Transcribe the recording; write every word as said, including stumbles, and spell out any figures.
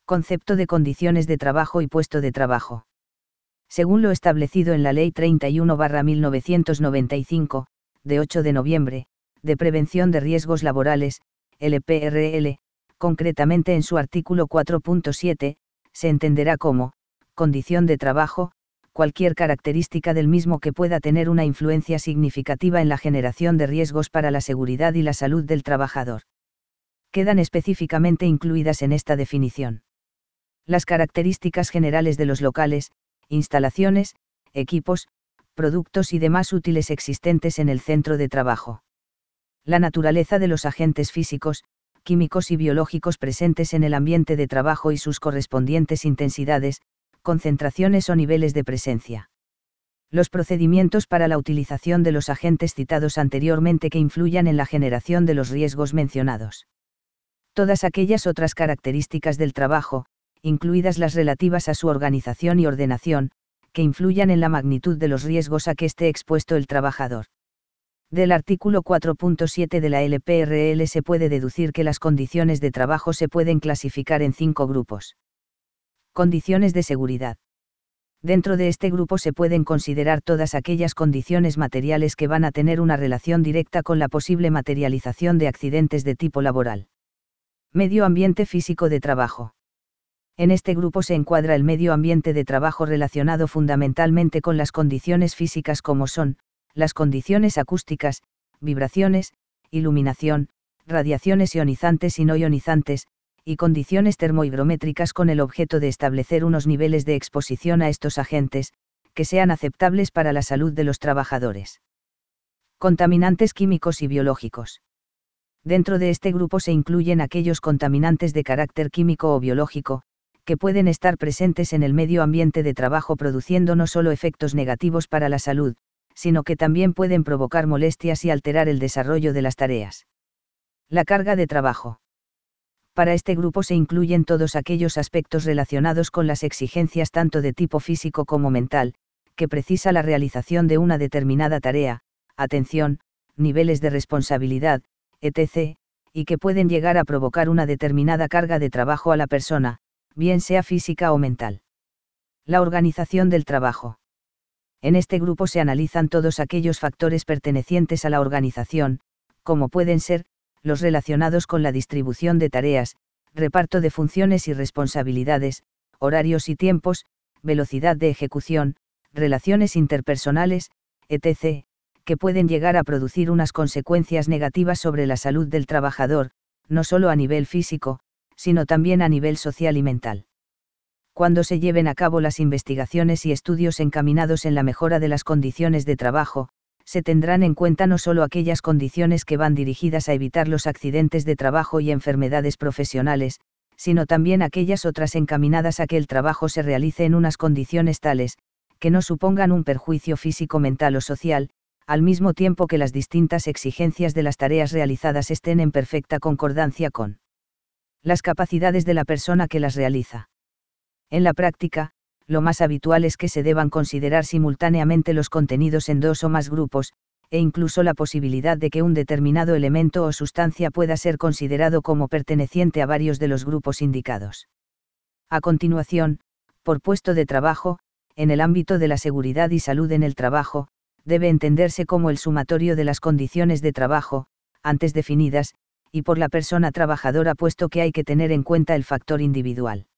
Concepto de condiciones de trabajo y puesto de trabajo. Según lo establecido en la Ley treinta y uno barra mil novecientos noventa y cinco, de ocho de noviembre, de Prevención de Riesgos Laborales, L P R L, concretamente en su artículo cuatro punto siete, se entenderá como, condición de trabajo, cualquier característica del mismo que pueda tener una influencia significativa en la generación de riesgos para la seguridad y la salud del trabajador. Quedan específicamente incluidas en esta definición las características generales de los locales, instalaciones, equipos, productos y demás útiles existentes en el centro de trabajo. La naturaleza de los agentes físicos, químicos y biológicos presentes en el ambiente de trabajo y sus correspondientes intensidades, concentraciones o niveles de presencia. Los procedimientos para la utilización de los agentes citados anteriormente que influyan en la generación de los riesgos mencionados. Todas aquellas otras características del trabajo, incluidas las relativas a su organización y ordenación, que influyan en la magnitud de los riesgos a que esté expuesto el trabajador. Del artículo cuatro punto siete de la L P R L se puede deducir que las condiciones de trabajo se pueden clasificar en cinco grupos. Condiciones de seguridad. Dentro de este grupo se pueden considerar todas aquellas condiciones materiales que van a tener una relación directa con la posible materialización de accidentes de tipo laboral. Medio ambiente físico de trabajo. En este grupo se encuadra el medio ambiente de trabajo relacionado fundamentalmente con las condiciones físicas como son, las condiciones acústicas, vibraciones, iluminación, radiaciones ionizantes y no ionizantes, y condiciones termohigrométricas con el objeto de establecer unos niveles de exposición a estos agentes, que sean aceptables para la salud de los trabajadores. Contaminantes químicos y biológicos. Dentro de este grupo se incluyen aquellos contaminantes de carácter químico o biológico, que pueden estar presentes en el medio ambiente de trabajo produciendo no solo efectos negativos para la salud, sino que también pueden provocar molestias y alterar el desarrollo de las tareas. La carga de trabajo. Para este grupo se incluyen todos aquellos aspectos relacionados con las exigencias tanto de tipo físico como mental, que precisa la realización de una determinada tarea, atención, niveles de responsabilidad, etcétera, y que pueden llegar a provocar una determinada carga de trabajo a la persona, bien sea física o mental. La organización del trabajo. En este grupo se analizan todos aquellos factores pertenecientes a la organización, como pueden ser, los relacionados con la distribución de tareas, reparto de funciones y responsabilidades, horarios y tiempos, velocidad de ejecución, relaciones interpersonales, etcétera, que pueden llegar a producir unas consecuencias negativas sobre la salud del trabajador, no solo a nivel físico, sino también a nivel social y mental. Cuando se lleven a cabo las investigaciones y estudios encaminados en la mejora de las condiciones de trabajo, se tendrán en cuenta no solo aquellas condiciones que van dirigidas a evitar los accidentes de trabajo y enfermedades profesionales, sino también aquellas otras encaminadas a que el trabajo se realice en unas condiciones tales, que no supongan un perjuicio físico, mental o social, al mismo tiempo que las distintas exigencias de las tareas realizadas estén en perfecta concordancia con las capacidades de la persona que las realiza. En la práctica, lo más habitual es que se deban considerar simultáneamente los contenidos en dos o más grupos, e incluso la posibilidad de que un determinado elemento o sustancia pueda ser considerado como perteneciente a varios de los grupos indicados. A continuación, por puesto de trabajo, en el ámbito de la seguridad y salud en el trabajo, debe entenderse como el sumatorio de las condiciones de trabajo, antes definidas, y por la persona trabajadora, puesto que hay que tener en cuenta el factor individual.